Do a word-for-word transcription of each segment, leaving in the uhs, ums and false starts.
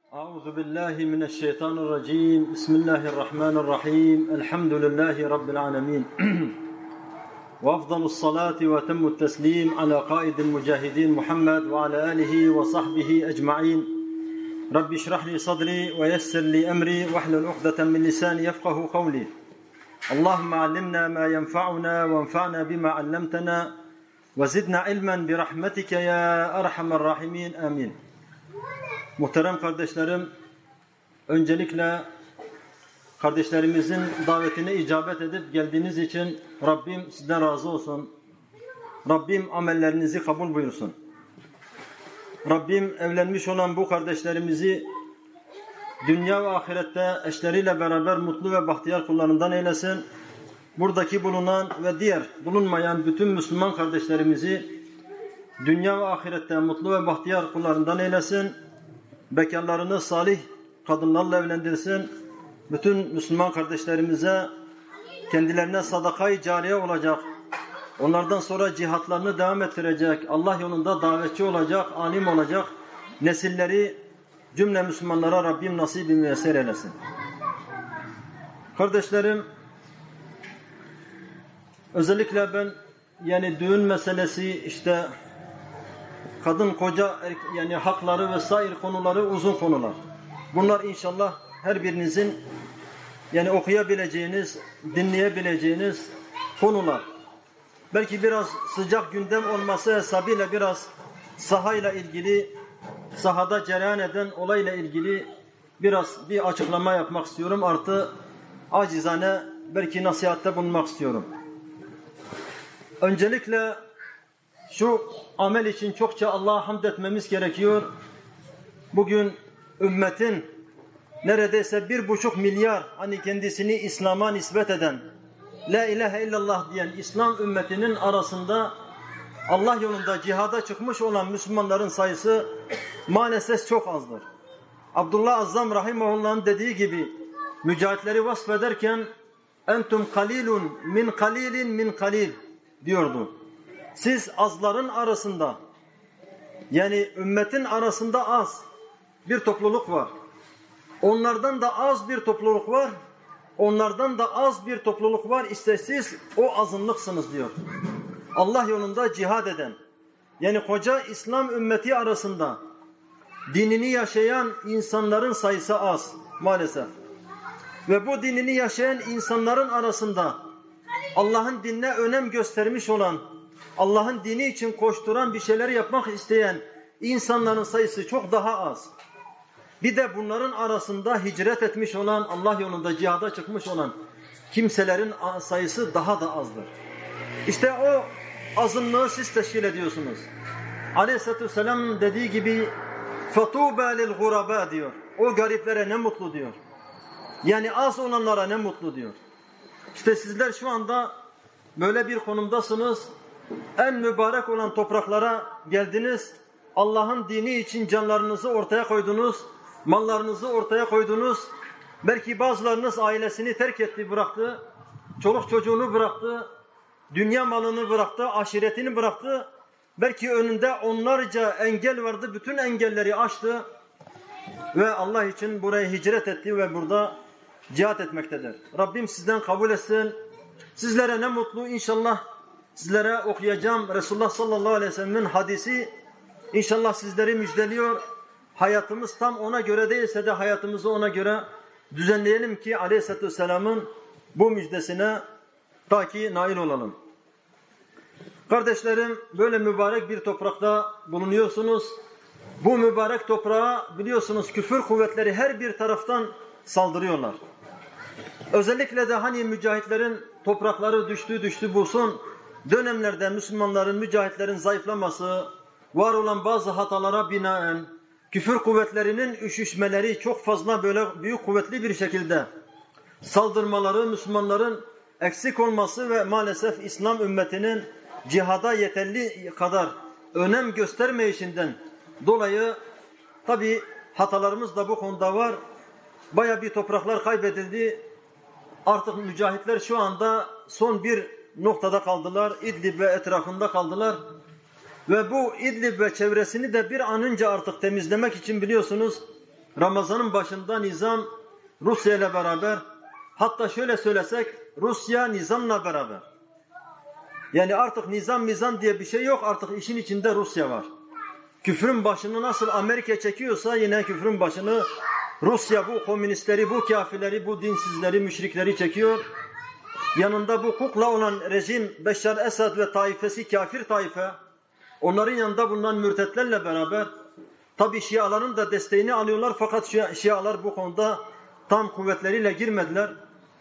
أعوذ بالله من الشيطان الرجيم بسم الله الرحمن الرحيم الحمد لله رب العالمين وأفضل الصلاة وتم التسليم على قائد المجاهدين محمد وعلى آله وصحبه أجمعين رب اشرح لي صدري ويسر لي أمري واحلل عقدة من لساني يفقه قولي اللهم علمنا ما ينفعنا وانفعنا بما علمتنا وزدنا علما برحمتك يا أرحم الراحمين آمين. Muhterem kardeşlerim, öncelikle kardeşlerimizin davetine icabet edip geldiğiniz için Rabbim sizden razı olsun. Rabbim amellerinizi kabul buyursun. Rabbim evlenmiş olan bu kardeşlerimizi dünya ve ahirette eşleriyle beraber mutlu ve bahtiyar kullarından eylesin. Buradaki bulunan ve diğer bulunmayan bütün Müslüman kardeşlerimizi dünya ve ahirette mutlu ve bahtiyar kullarından eylesin. Bekarlarını salih kadınlarla evlendirsin. Bütün Müslüman kardeşlerimize kendilerine sadaka-i cariye olacak. Onlardan sonra cihatlarını devam ettirecek. Allah yolunda davetçi olacak, alim olacak. Nesilleri cümle Müslümanlara Rabbim nasip-i müyesser eylesin. Kardeşlerim, özellikle ben yani düğün meselesi, işte kadın koca yani hakları vesaire konuları uzun konular. Bunlar inşallah her birinizin yani okuyabileceğiniz, dinleyebileceğiniz konular. Belki biraz sıcak gündem olması hesabıyla biraz sahayla ilgili, sahada cereyan eden olayla ilgili biraz bir açıklama yapmak istiyorum. Artı acizane belki nasihatte bulunmak istiyorum. Öncelikle şu amel için çokça Allah'a hamd etmemiz gerekiyor. Bugün ümmetin neredeyse bir buçuk milyar hani kendisini İslam'a nispet eden, La ilahe illallah diyen İslam ümmetinin arasında Allah yolunda cihada çıkmış olan Müslümanların sayısı maalesef çok azdır. Abdullah Azzam Rahimahullah'ın dediği gibi mücahitleri vasfederken entum kalilun min kalilin min kalil diyordu. Siz azların arasında, yani ümmetin arasında az bir topluluk var. Onlardan da az bir topluluk var. Onlardan da az bir topluluk var. İşte siz o azınlıksınız diyor. Allah yolunda cihad eden, yani koca İslam ümmeti arasında dinini yaşayan insanların sayısı az maalesef. Ve bu dinini yaşayan insanların arasında Allah'ın dinine önem göstermiş olan, Allah'ın dini için koşturan, bir şeyler yapmak isteyen insanların sayısı çok daha az. Bir de bunların arasında hicret etmiş olan, Allah yolunda cihada çıkmış olan kimselerin sayısı daha da azdır. İşte o azınlığı siz teşkil ediyorsunuz. Aleyhisselatü Vesselam dediği gibi فَطُوبَى لِلْغُرَبَى diyor. O gariplere ne mutlu diyor. Yani az olanlara ne mutlu diyor. İşte sizler şu anda böyle bir konumdasınız. En mübarek olan topraklara geldiniz. Allah'ın dini için canlarınızı ortaya koydunuz. Mallarınızı ortaya koydunuz. Belki bazılarınız ailesini terk etti, bıraktı. Çoluk çocuğunu bıraktı. Dünya malını bıraktı. Aşiretini bıraktı. Belki önünde onlarca engel vardı. Bütün engelleri aştı. Ve Allah için buraya hicret etti ve burada cihat etmektedir. Rabbim sizden kabul etsin. Sizlere ne mutlu inşallah. Sizlere okuyacağım Resulullah sallallahu aleyhi ve sellem'in hadisi inşallah sizleri müjdeliyor. Hayatımız tam ona göre değilse de hayatımızı ona göre düzenleyelim ki aleyhissalatü vesselam'ın bu müjdesine ta ki nail olalım. Kardeşlerim, böyle mübarek bir toprakta bulunuyorsunuz. Bu mübarek toprağa biliyorsunuz küfür kuvvetleri her bir taraftan saldırıyorlar. Özellikle de hani mücahitlerin toprakları düştü düştü bu son dönemlerde Müslümanların, mücahitlerin zayıflaması, var olan bazı hatalara binaen küfür kuvvetlerinin üşüşmeleri, çok fazla böyle büyük kuvvetli bir şekilde saldırmaları, Müslümanların eksik olması ve maalesef İslam ümmetinin cihada yeterli kadar önem göstermeyişinden dolayı tabi hatalarımız da bu konuda var. Baya bir topraklar kaybedildi. Artık mücahitler şu anda son bir noktada kaldılar. İdlib ve etrafında kaldılar. Ve bu İdlib ve çevresini de bir an önce artık temizlemek için biliyorsunuz Ramazan'ın başında nizam Rusya ile beraber, hatta şöyle söylesek Rusya nizamla beraber. Yani artık nizam nizam diye bir şey yok, artık işin içinde Rusya var. Küfrün başını nasıl Amerika çekiyorsa yine küfrün başını Rusya bu komünistleri, bu kafirleri, bu dinsizleri, müşrikleri çekiyor. Yanında bu kukla olan rejim Beşşar Esad ve taifesi kafir taife. Onların yanında bulunan mürtetlerle beraber tabi Şiaların da desteğini alıyorlar fakat Şialar bu konuda tam kuvvetleriyle girmediler.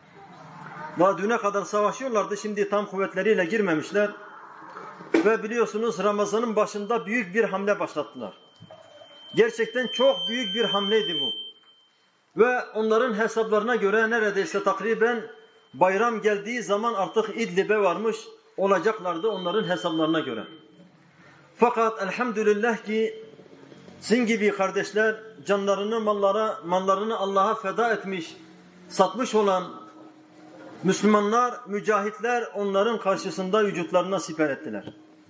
Daha düne kadar savaşıyorlardı, şimdi tam kuvvetleriyle girmemişler. Ve biliyorsunuz Ramazan'ın başında büyük bir hamle başlattılar. Gerçekten çok büyük bir hamleydi bu. Ve onların hesaplarına göre neredeyse takriben bayram geldiği zaman artık İdlib'e varmış olacaklardı onların hesaplarına göre. Fakat elhamdülillah ki sizin gibi kardeşler canlarını mallara, mallarını Allah'a feda etmiş, satmış olan Müslümanlar, mücahitler onların karşısında vücutlarına siper ettiler.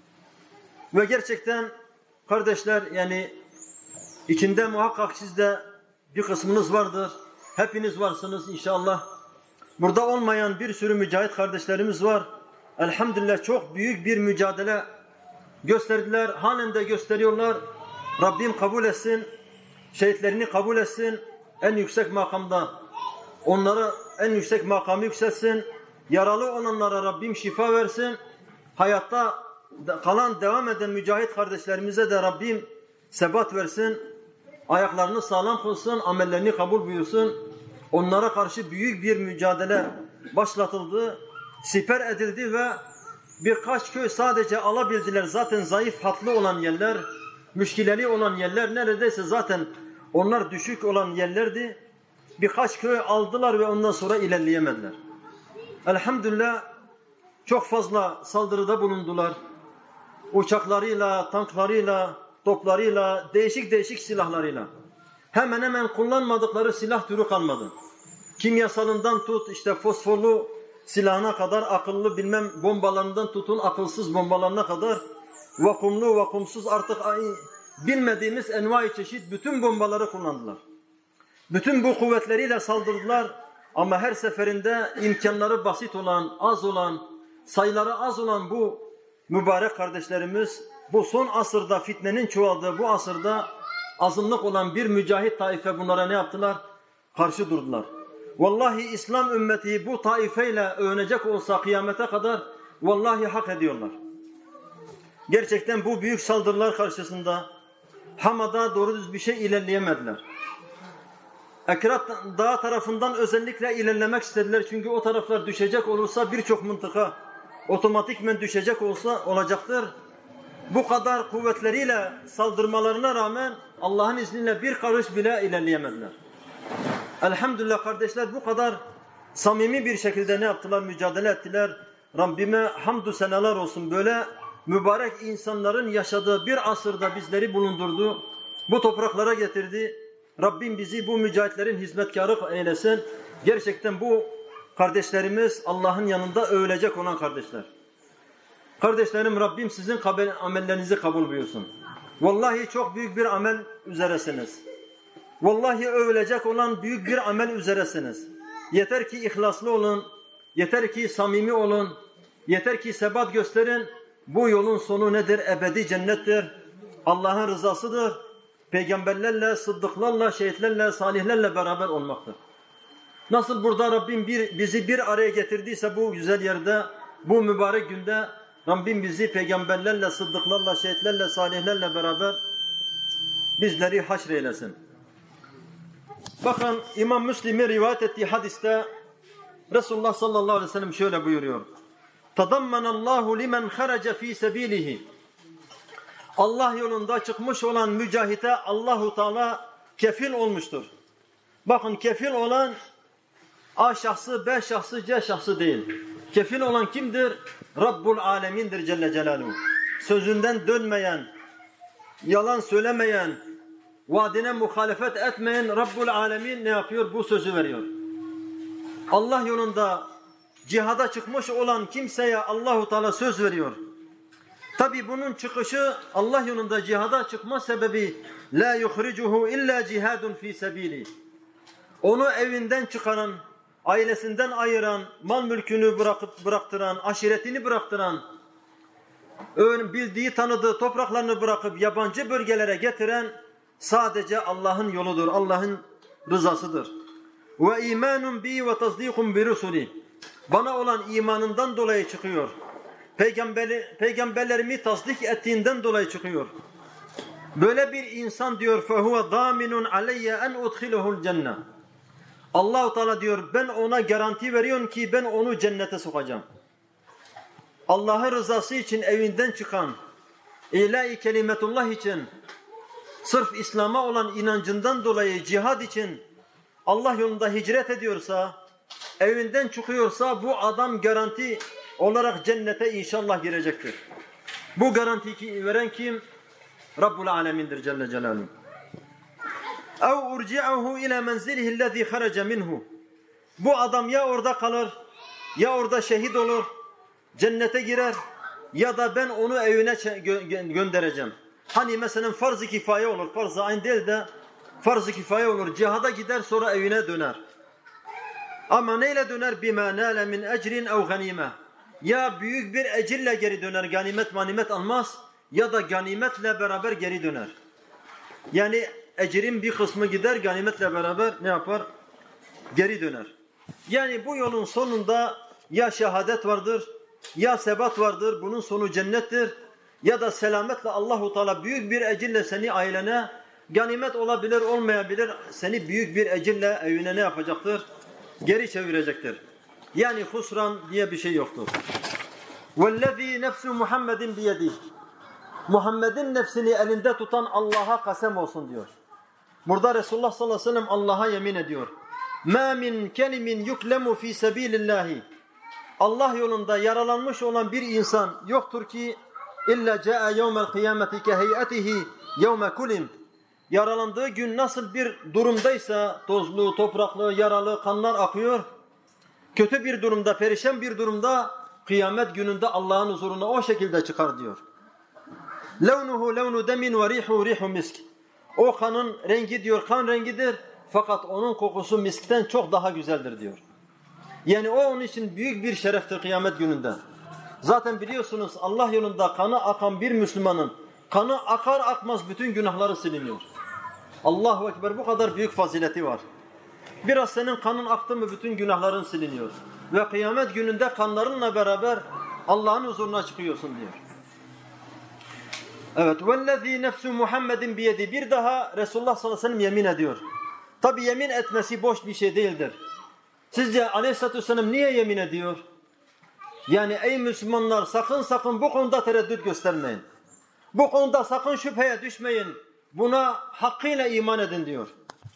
Ve gerçekten kardeşler yani içinde muhakkak sizde bir kısmınız vardır. Hepiniz varsınız inşallah. Burada olmayan bir sürü mücahit kardeşlerimiz var. Elhamdülillah çok büyük bir mücadele gösterdiler. Halen de gösteriyorlar. Rabbim kabul etsin. Şehitlerini kabul etsin. En yüksek makamda onlara en yüksek makamı yükselsin. Yaralı olanlara Rabbim şifa versin. Hayatta kalan devam eden mücahit kardeşlerimize de Rabbim sebat versin. Ayaklarını sağlam kılsın. Amellerini kabul buyursun. Onlara karşı büyük bir mücadele başlatıldı. Siper edildi ve birkaç köy sadece alabildiler. Zaten zayıf hatlı olan yerler, müşkileli olan yerler neredeyse zaten onlar düşük olan yerlerdi. Birkaç köy aldılar ve ondan sonra ilerleyemediler. Elhamdülillah çok fazla saldırıda bulundular. Uçaklarıyla, tanklarıyla, toplarıyla, değişik değişik silahlarıyla. Hemen hemen kullanmadıkları silah türü kalmadı. Kimyasalından tut, işte fosforlu silahına kadar, akıllı bilmem bombalarından tutun, akılsız bombalarına kadar, vakumlu, vakumsuz artık bilmediğimiz envai çeşit bütün bombaları kullandılar. Bütün bu kuvvetleriyle saldırdılar ama her seferinde imkanları basit olan, az olan, sayıları az olan bu mübarek kardeşlerimiz bu son asırda fitnenin çoğaldığı bu asırda azınlık olan bir mücahit taife bunlara ne yaptılar? Karşı durdular. Vallahi İslam ümmeti bu taifeyle övünecek olsa kıyamete kadar vallahi hak ediyorlar. Gerçekten bu büyük saldırılar karşısında Hama'da doğru düz bir şey ilerleyemediler. Ekrat Dağı tarafından özellikle ilerlemek istediler. Çünkü o taraflar düşecek olursa birçok mıntıka otomatikmen düşecek olsa olacaktır. Bu kadar kuvvetleriyle saldırmalarına rağmen Allah'ın izniyle bir karış bile ilerleyemediler. Elhamdülillah kardeşler bu kadar samimi bir şekilde ne yaptılar? Mücadele ettiler. Rabbime hamdü senalar olsun. Böyle mübarek insanların yaşadığı bir asırda bizleri bulundurdu. Bu topraklara getirdi. Rabbim bizi bu mücahitlerin hizmetkarı eylesin. Gerçekten bu kardeşlerimiz Allah'ın yanında övülecek olan kardeşler. Kardeşlerim Rabbim sizin amellerinizi kabul buyursun. Vallahi çok büyük bir amel üzeresiniz. Vallahi övülecek olan büyük bir amel üzeresiniz. Yeter ki ihlaslı olun, yeter ki samimi olun, yeter ki sebat gösterin. Bu yolun sonu nedir? Ebedi cennettir. Allah'ın rızasıdır. Peygamberlerle, sıddıklarla, şehitlerle, salihlerle beraber olmaktır. Nasıl burada Rabbim bir, bizi bir araya getirdiyse bu güzel yerde, bu mübarek günde Rabbim bizi peygamberlerle, sıddıklarla, şehitlerle, salihlerle beraber bizleri haşreylesin. Bakın İmam Müslim'in rivayet ettiği hadiste Resulullah sallallahu aleyhi ve sellem şöyle buyuruyor. Tadammanallahu limen kharaca fi sabilihi. Allah yolunda çıkmış olan mücahite Allahu Teala kefil olmuştur. Bakın kefil olan A şahsı, B şahsı, C şahsı değil. Kefil olan kimdir? Rabbul Alemin'dir Celle Celaluhu. Sözünden dönmeyen, yalan söylemeyen, vaadine muhalefet etmeyen Rabbul Alemin ne yapıyor? Bu sözü veriyor. Allah yolunda cihada çıkmış olan kimseye Allahu Teala söz veriyor. Tabi bunun çıkışı Allah yolunda cihada çıkma sebebi la yukhricuhu illa cihadun fi sabili. Onu evinden çıkaran, ailesinden ayıran, mal mülkünü bırakıp bıraktıran, aşiretini bıraktıran, bildiği tanıdığı topraklarını bırakıp yabancı bölgelere getiren sadece Allah'ın yoludur, Allah'ın rızasıdır. Ve imanun bi ve tasdikun bi rusuli. Bana olan imanından dolayı çıkıyor. Peygamberi, peygamberlerimi tasdik ettiğinden dolayı çıkıyor. Böyle bir insan diyor fehuve daminun aleyye en udkhiluhul cennet. Allah-u Teala diyor ben ona garanti veriyorum ki ben onu cennete sokacağım. Allah'ın rızası için evinden çıkan, ilahi kelimetullah için, sırf İslam'a olan inancından dolayı cihad için Allah yolunda hicret ediyorsa, evinden çıkıyorsa bu adam garanti olarak cennete inşallah girecektir. Bu garantiyi veren kim? Rabbul Alemin'dir Celle Celaluhu. اَوْ اُرْجِعَهُ اِلَى مَنْزِلِهِ الَّذ۪ي خَرَجَ مِنْهُ. Bu adam ya orada kalır, ya orada şehit olur, cennete girer, ya da ben onu evine gö- göndereceğim. Hani mesela farz-ı kifaye olur, farz-ı ayn değil de farz-ı kifaye olur, cihada gider sonra evine döner. Ama neyle döner? بِمَا نَالَ مِنْ اَجْرٍ اَوْ غَن۪يمَةٍ. Ya büyük bir ecirle geri döner, ganimet manimet almaz, ya da ganimetle beraber geri döner. Yani ecrin bir kısmı gider, ganimetle beraber ne yapar? Geri döner. Yani bu yolun sonunda ya şehadet vardır, ya sebat vardır, bunun sonu cennettir, ya da selametle Allahu Teala büyük bir ecirle seni ailene, ganimet olabilir, olmayabilir, seni büyük bir ecirle evine ne yapacaktır? Geri çevirecektir. Yani husran diye bir şey yoktur. وَالَّذ۪ي نَفْسُ مُحَمَّدٍ بِيَدِهِ. Muhammed'in nefsini elinde tutan Allah'a kasem olsun diyor. Burada Resulullah sallallahu aleyhi ve sellem Allah'a yemin ediyor. مَا مِنْ كَلِمٍ يُكْلَمُ ف۪ي سَب۪يلِ اللّٰهِ. Allah yolunda yaralanmış olan bir insan yoktur ki اِلَّا جَاءَ يَوْمَ الْقِيَامَةِ كَهَيْئَتِهِ يَوْمَ كُلِمْ. Yaralandığı gün nasıl bir durumdaysa, tozlu, topraklı, yaralı, kanlar akıyor, kötü bir durumda, perişan bir durumda, kıyamet gününde Allah'ın huzuruna o şekilde çıkar diyor. لَوْنُهُ لَوْنُ دَمٍ وَرِيحُهُ رِيحُ مِسْكٍ. O kanın rengi diyor kan rengidir, fakat onun kokusu miskten çok daha güzeldir diyor. Yani o onun için büyük bir şereftir kıyamet gününde. Zaten biliyorsunuz Allah yolunda kanı akan bir Müslümanın kanı akar akmaz bütün günahları siliniyor. Allahu Ekber, bu kadar büyük fazileti var. Biraz senin kanın aktı mı bütün günahların siliniyor. Ve kıyamet gününde kanlarınla beraber Allah'ın huzuruna çıkıyorsun diyor. Evet. وَالَّذ۪ي نَفْسُ مُحَمَّدٍ بِيَدِي. Bir daha Resulullah sallallahu aleyhi ve sellem yemin ediyor. Tabi yemin etmesi boş bir şey değildir. Sizce aleyhissalatü vesselam niye yemin ediyor? Yani ey Müslümanlar sakın sakın bu konuda tereddüt göstermeyin. Bu konuda sakın şüpheye düşmeyin. Buna hakkıyla iman edin diyor.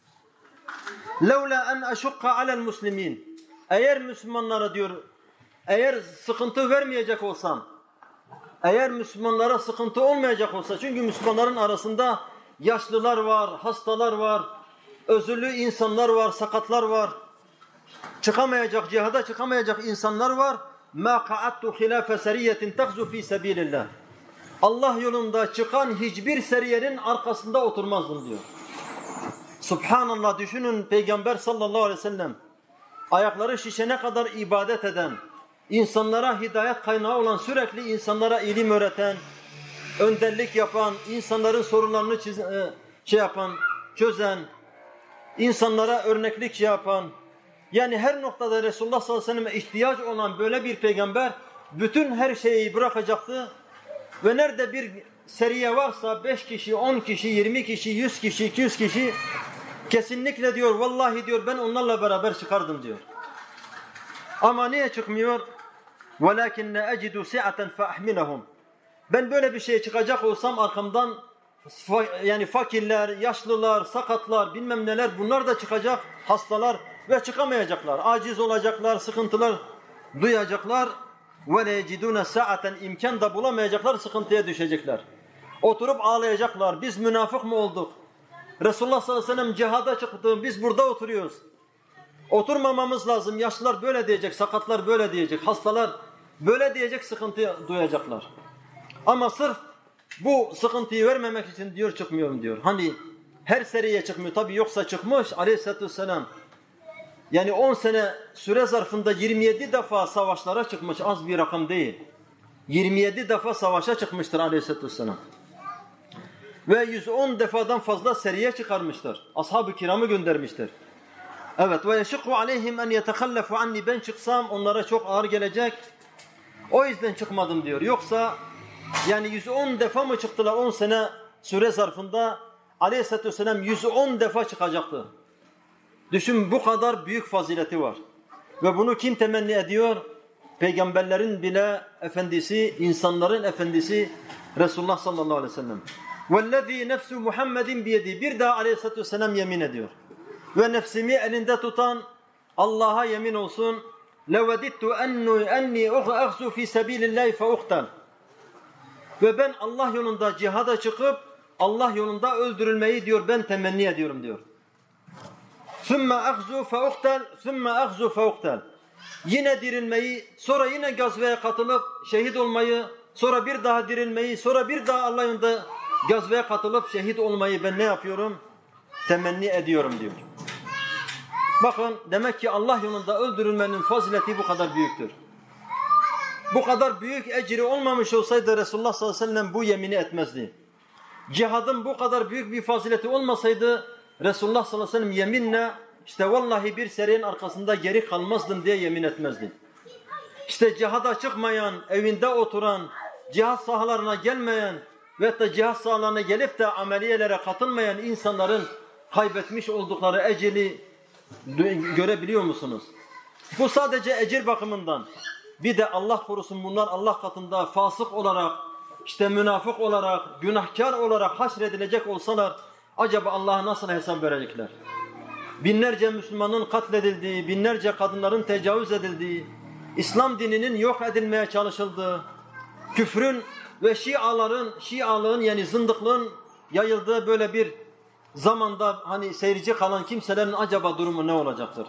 لَوْلَا أَنْ أَشُقَّ عَلَى الْمُسْلِمِينَ. Eğer Müslümanlara diyor, eğer sıkıntı vermeyecek olsam, eğer Müslümanlara sıkıntı olmayacak olsa, çünkü Müslümanların arasında yaşlılar var, hastalar var, özürlü insanlar var, sakatlar var, çıkamayacak, cihada çıkamayacak insanlar var. مَا قَعَدْتُ خِلَافَ سَرِيَّةٍ تَغْزُ ف۪ي سَب۪يلِ اللّٰهِ. Allah yolunda çıkan hiçbir seriyenin arkasında oturmazdım diyor. Subhanallah, düşünün Peygamber sallallahu aleyhi ve sellem ayakları şişene kadar ibadet eden, insanlara hidayet kaynağı olan, sürekli insanlara ilim öğreten, önderlik yapan, insanların sorunlarını çiz, şey yapan, çözen, insanlara örneklik yapan, yani her noktada Resulullah sallallahu aleyhi ve selleme ihtiyaç olan böyle bir peygamber bütün her şeyi bırakacaktı ve nerede bir seriye varsa beş kişi, on kişi, yirmi kişi, yüz kişi, iki yüz kişi kesinlikle diyor, vallahi diyor ben onlarla beraber çıkardım diyor. Ama niye çıkmıyor? وَلَكِنَّ اَجِدُ سِعَةً فَأَحْمِلَهُمْ. Ben böyle bir şeye çıkacak olsam arkamdan yani fakirler, yaşlılar, sakatlar, bilmem neler, bunlar da çıkacak, hastalar ve çıkamayacaklar. Aciz olacaklar, sıkıntılar duyacaklar. وَلَيَجِدُونَ سَعَةً. imkan da bulamayacaklar, sıkıntıya düşecekler. Oturup ağlayacaklar. Biz münafık mı olduk? Resulullah sallallahu aleyhi ve sellem cihada çıktı, biz burada oturuyoruz. Oturmamamız lazım. Yaşlılar böyle diyecek, sakatlar böyle diyecek, hastalar böyle diyecek, sıkıntı duyacaklar. Ama sırf Bu sıkıntıyı vermemek için diyor çıkmıyorum diyor. Hani her seriye çıkmıyor. Tabii yoksa çıkmış aleyhissalatü vesselam. Yani on sene süre zarfında yirmi yedi defa savaşlara çıkmış. Az bir rakam değil. yirmi yedi defa savaşa çıkmıştır aleyhissalatü vesselam. Ve yüz on defadan fazla seriye çıkarmıştır. Ashab-ı kiramı göndermiştir. Evet, ve yeşikku aleyhim en yetehallafu anni, ben çıksam onlara çok ağır gelecek. O yüzden çıkmadım diyor. Yoksa yani yüz on defa mı çıktılar on sene süre zarfında? Aleyhisselatü vesselam yüz on defa çıkacaktı. Düşün, bu kadar büyük fazileti var. Ve bunu kim temenni ediyor? Peygamberlerin bile efendisi, insanların efendisi Resulullah sallallahu aleyhi ve sellem. وَالَّذ۪ي نَفْسُ مُحَمَّدٍ بِيَدِي, bir daha aleyhissalatü vesselam yemin ediyor. Ve nefsimi elinde tutan Allah'a yemin olsun. لَوَدِدْتُ اَنِّي اَغْزُ فِي سَب۪يلِ اللّٰهِ فَاُقْتَلْ. Ve ben Allah yolunda cihada çıkıp Allah yolunda öldürülmeyi diyor ben temenni ediyorum diyor. ثُمَّ اَغْزُ فَاُقْتَلْ ثُمَّ اَغْزُ فَاُقْتَلْ. Yine dirilmeyi, sonra yine gazveye katılıp şehit olmayı, sonra bir daha dirilmeyi, sonra bir daha Allah yolunda gazveye katılıp şehit olmayı ben ne yapıyorum? Temenni ediyorum diyor. Bakın, demek ki Allah yolunda öldürülmenin fazileti bu kadar büyüktür. Bu kadar büyük ecri olmamış olsaydı Resulullah sallallahu aleyhi ve sellem bu yemini etmezdi. Cihadın bu kadar büyük bir fazileti olmasaydı Resulullah sallallahu aleyhi ve sellem yeminle işte vallahi bir seriyenin arkasında geri kalmazdım diye yemin etmezdi. İşte cihada çıkmayan, evinde oturan, cihad sahalarına gelmeyen ve da cihad sahalarına gelip de ameliyelere katılmayan insanların kaybetmiş oldukları eceli görebiliyor musunuz? Bu sadece ecir bakımından. Bir de Allah korusun bunlar Allah katında fasık olarak, işte münafık olarak, günahkar olarak haşredilecek olsalar acaba Allah'a nasıl hesap verecekler? Binlerce Müslümanın katledildiği, binlerce kadınların tecavüz edildiği, İslam dininin yok edilmeye çalışıldığı, küfrün ve şiaların, şialığın yani zındıklığın yayıldığı böyle bir zamanda hani seyirci kalan kimselerin acaba durumu ne olacaktır?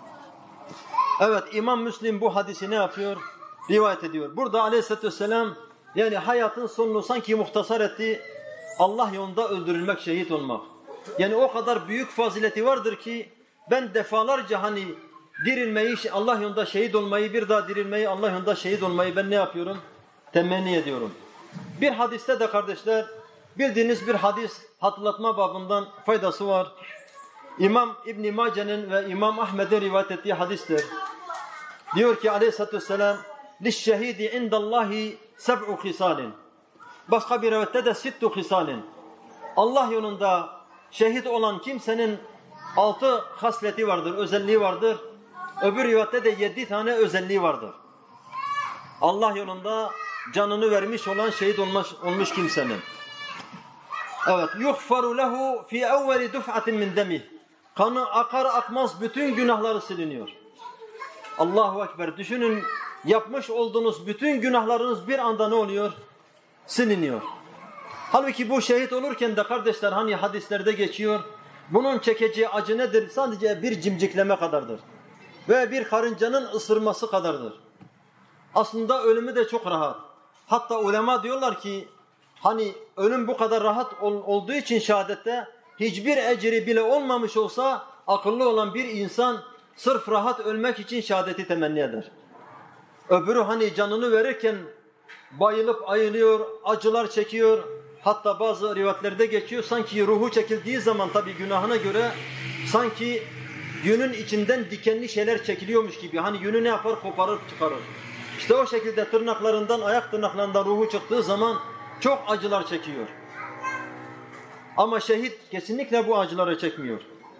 Evet, İmam Müslim bu hadisi ne yapıyor? Rivayet ediyor. Burada aleyhissalatü vesselam yani hayatın sonunu sanki muhtasar etti. Allah yolunda öldürülmek, şehit olmak. Yani o kadar büyük fazileti vardır ki ben defalarca hani dirilmeyi, Allah yolunda şehit olmayı, bir daha dirilmeyi, Allah yolunda şehit olmayı ben ne yapıyorum? Temenni ediyorum. Bir hadiste de kardeşler, bildiğiniz bir hadis hatırlatma babından faydası var. İmam İbn-i Mace'nin ve İmam Ahmed'in rivayet ettiği hadistir. Diyor ki aleyhissalatü vesselam لِشَّهِيدِ عِنْدَ اللّٰهِ سَبْعُ خِسَالٍ. Başka bir rivayette de sittu hisalin. Allah yolunda şehit olan kimsenin altı hasleti vardır, özelliği vardır. Öbür rivayette de yedi tane özelliği vardır. Allah yolunda canını vermiş olan şehit olmuş, olmuş kimsenin. Evet, yughfaru lehu fi evveli duf'atin min demih. Kanı akar akmaz bütün günahları siliniyor. Allahu ekber. Düşünün, yapmış olduğunuz bütün günahlarınız bir anda ne oluyor? Siliniyor. Halbuki bu şehit olurken de kardeşler hani hadislerde geçiyor. Bunun çekeceği acı nedir? Sadece bir cimcikleme kadardır. Ve bir karıncanın ısırması kadardır. Aslında ölümü de çok rahat. Hatta ulema diyorlar ki hani ölüm bu kadar rahat ol, olduğu için şehadette hiçbir ecri bile olmamış olsa akıllı olan bir insan sırf rahat ölmek için şehadeti temenni eder. Öbürü hani canını verirken bayılıp ayılıyor, acılar çekiyor. Hatta bazı rivayetlerde geçiyor sanki ruhu çekildiği zaman tabii günahına göre sanki yünün içinden dikenli şeyler çekiliyormuş gibi. Hani yünü ne yapar? Koparır çıkarır. İşte o şekilde tırnaklarından, ayak tırnaklarından ruhu çıktığı zaman çok acılar çekiyor. Ama şehit kesinlikle bu acıları çekmiyor.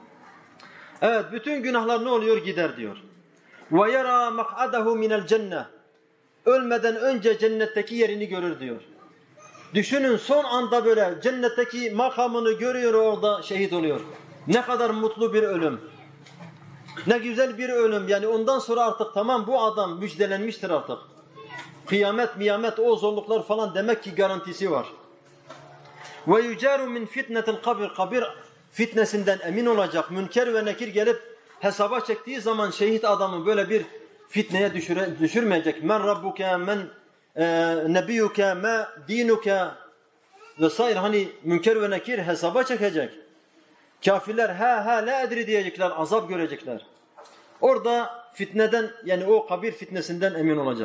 Evet, bütün günahlar ne oluyor? Gider diyor. وَيَرَى مَقْعَدَهُ مِنَ الْجَنَّةِ. Ölmeden önce cennetteki yerini görür diyor. Düşünün, son anda böyle cennetteki makamını görüyor, orada şehit oluyor. Ne kadar mutlu bir ölüm. Ne güzel bir ölüm. Yani ondan sonra artık tamam, bu adam müjdelenmiştir artık. Kıyamet, miyamet, o zorluklar falan demek ki garantisi var. وَيُجَارُ مِنْ فِتْنَةِ الْقَبِرِ. Kabir fitnesinden emin olacak. Münker ve nekir gelip hesaba çektiği zaman şehit adamı böyle bir fitneye düşüre, düşürmeyecek. Men rabbuke, men e, nebiyuke, me dinuke. vesaire hani münker ve nekir hesaba çekecek. Kafirler ha ha la edri diyecekler, azap görecekler. Orada fitneden yani o kabir fitnesinden emin olacak.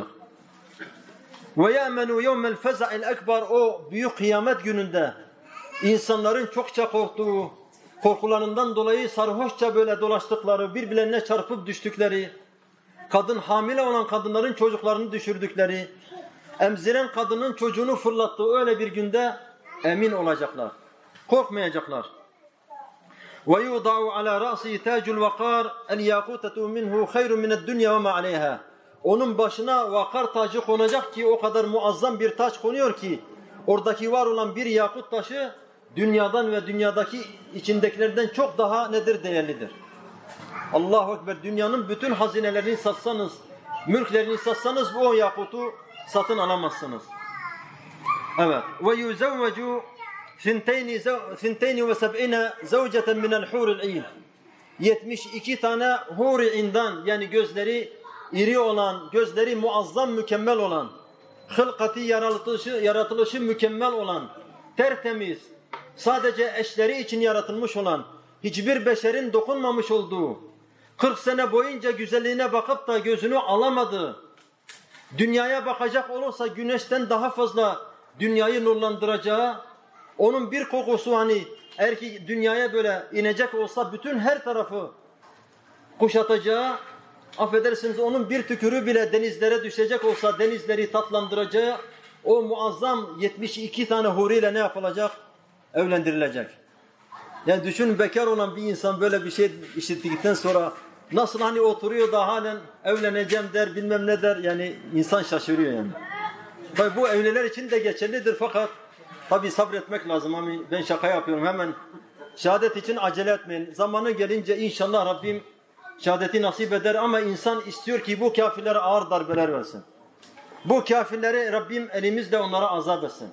Ve ya'menu yevmel feza'il ekber, o büyük kıyamet gününde insanların çokça korktuğu, korkularından dolayı sarhoşça böyle dolaştıkları, birbirlerine çarpıp düştükleri, kadın hamile olan kadınların çocuklarını düşürdükleri, emziren kadının çocuğunu fırlattığı öyle bir günde emin olacaklar. Korkmayacaklar. وَيُوضَعُ عَلَى رَأْسِهِ تَاجُ الْوَقَارِ الْيَاقُوتَةُ مِنْهُ خَيْرٌ مِنَ الدُّنْيَا وَمَا عَلَيْهَا. Onun başına vakar tacı konacak ki o kadar muazzam bir taç konuyor ki oradaki var olan bir yakut taşı dünyadan ve dünyadaki içindekilerden çok daha nedir? Değerlidir. Allahu Ekber. Dünyanın bütün hazinelerini satsanız, mülklerini satsanız bu o yakutu satın alamazsınız. Evet. Ve yuzevvecu ثنتين وسبعين زوجة من الحور العين. yetmiş iki tane hur-i-indan yani gözleri iri olan, gözleri muazzam mükemmel olan, hılkati yaratılışı, yaratılışı mükemmel olan, tertemiz, sadece eşleri için yaratılmış olan, hiçbir beşerin dokunmamış olduğu, kırk sene boyunca güzelliğine bakıp da gözünü alamadığı, dünyaya bakacak olursa güneşten daha fazla dünyayı nurlandıracağı, onun bir kokusu hani eğer ki dünyaya böyle inecek olsa bütün her tarafı kuşatacağı, affedersiniz onun bir tükürüğü bile denizlere düşecek olsa denizleri tatlandıracağı o muazzam yetmiş iki tane huriyle ne yapılacak? Evlendirilecek. Yani düşün bekar olan bir insan böyle bir şey işittikten sonra nasıl hani oturuyor da halen evleneceğim der bilmem ne der yani insan şaşırıyor yani. Tabii bu evliler için de geçerlidir fakat tabii sabretmek lazım. Ama ben şaka yapıyorum hemen. Şehadet için acele etmeyin. Zamanı gelince inşallah Rabbim şehadeti nasip eder ama insan istiyor ki bu kafirlere ağır darbeler versin. Bu kafirleri Rabbim elimizle onlara azap etsin.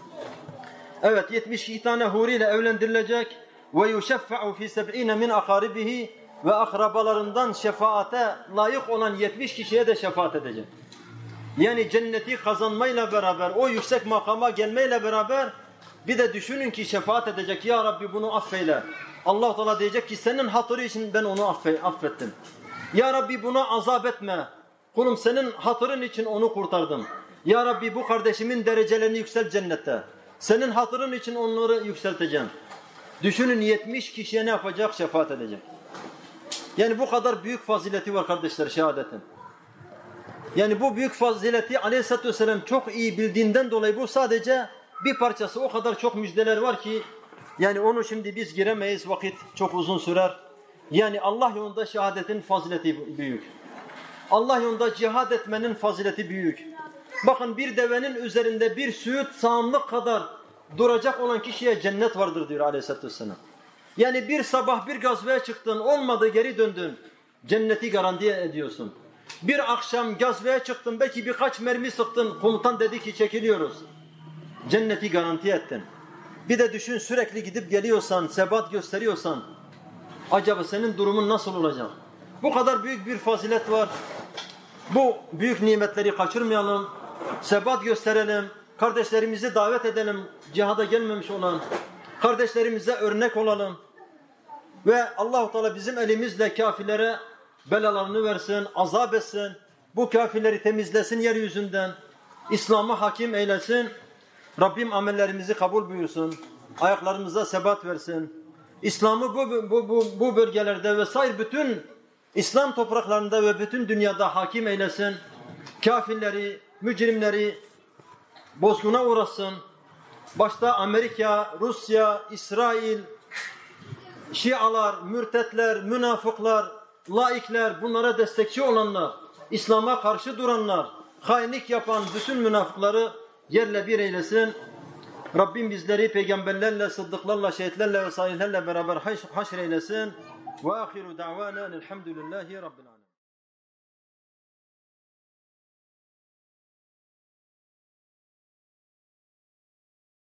Evet yetmiş iki tane huriyle evlendirilecek ve yuşeffa'u fi seb'ine min akaribihi ve akrabalarından şefaate layık olan yetmiş kişiye de şefaat edecek. Yani cenneti kazanmayla beraber, o yüksek makama gelmeyle beraber bir de düşünün ki şefaat edecek. Ya Rabbi bunu affeyle. Allah Teala diyecek ki senin hatırı için ben onu affe, affettim. Ya Rabbi buna azap etme. Kulum senin hatırın için onu kurtardım. Ya Rabbi bu kardeşimin derecelerini yükselt cennette. Senin hatırın için onları yükselteceğim. Düşünün yetmiş kişiye ne yapacak? Şefaat edecek. Yani bu kadar büyük fazileti var kardeşler şehadetin. Yani bu büyük fazileti Aleyhisselatü Vesselam çok iyi bildiğinden dolayı bu sadece bir parçası, o kadar çok müjdeler var ki yani onu şimdi biz giremeyiz, vakit çok uzun sürer. Yani Allah yolunda şehadetin fazileti büyük. Allah yolunda cihad etmenin fazileti büyük. Bakın bir devenin üzerinde bir süt sağımlık kadar duracak olan kişiye cennet vardır diyor Aleyhisselatü Vesselam. Yani bir sabah bir gazveye çıktın, olmadı geri döndün, cenneti garanti ediyorsun. Bir akşam gazveye çıktın, belki birkaç mermi sıktın, komutan dedi ki çekiliyoruz. Cenneti garanti ettin. Bir de düşün sürekli gidip geliyorsan, sebat gösteriyorsan, acaba senin durumun nasıl olacak? Bu kadar büyük bir fazilet var. Bu büyük nimetleri kaçırmayalım, sebat gösterelim, kardeşlerimizi davet edelim, cihada gelmemiş olan, kardeşlerimize örnek olalım. Ve Allah-u Teala bizim elimizle kafirlere belalarını versin, azap etsin, bu kafirleri temizlesin yeryüzünden, İslam'a hakim eylesin, Rabbim amellerimizi kabul buyursun, ayaklarımıza sebat versin, İslam'ı bu, bu, bu, bu bölgelerde vesaire bütün İslam topraklarında ve bütün dünyada hakim eylesin, kafirleri, mücrimleri bozguna uğrasın, başta Amerika, Rusya, İsrail, Şialar, mürtetler, münafıklar, laikler, bunlara destekçi olanlar, İslam'a karşı duranlar, hainlik yapan bütün münafıkları yerle bir eylesin. Rabbim bizleri peygamberlerle, sıddıklarla, şehitlerle ve salihlerle beraber haşr eylesin. Ve ahiru da'vana elhamdülillahi rabbil alemin.